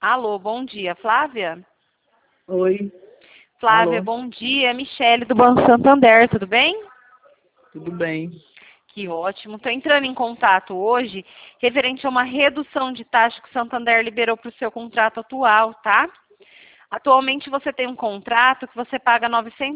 Alô, bom dia, Flávia? Oi, Flávia, alô, bom dia. Michele do Banco Santander, tudo bem? tudo bem? Que ótimo. Estou entrando em contato hoje referente a uma redução de taxa que o Santander liberou para o seu contrato atual, tá? Atualmente você tem um contrato que você paga R$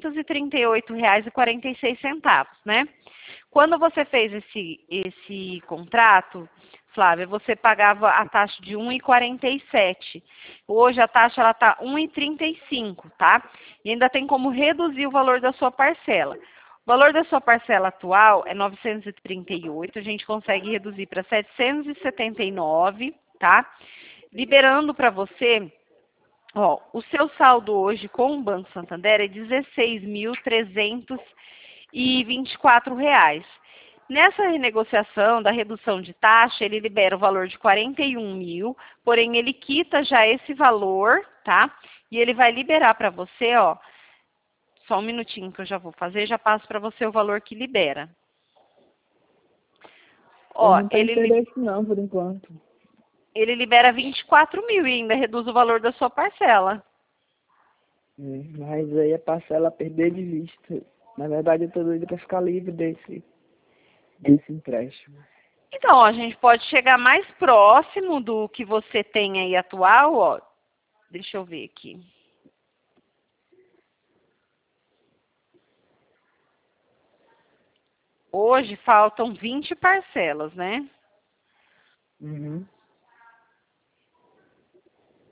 938,46, né? Quando você fez esse contrato, Flávia, você pagava a taxa de 1,47. Hoje a taxa ela tá 1,35, tá? E ainda tem como reduzir o valor da sua parcela. O valor da sua parcela atual é 938, a gente consegue reduzir para 779, tá? Liberando para você, ó, o seu saldo hoje com o Banco Santander é R$ 16.324. Nessa renegociação da redução de taxa, ele libera o valor de 41 mil, porém ele quita já esse valor, tá? E ele vai liberar para você, ó, só um minutinho que eu já vou fazer, já passo para você o valor que libera. Eu Ó, não tenho interesse não, por enquanto. ele libera 24 mil e ainda reduz o valor da sua parcela. Mas aí a parcela a perder de vista. Na verdade, eu tô doido pra ficar livre desse empréstimo. Então, ó, a gente pode chegar mais próximo do que você tem aí atual, ó. Deixa eu ver aqui. Hoje faltam 20 parcelas, né? Uhum.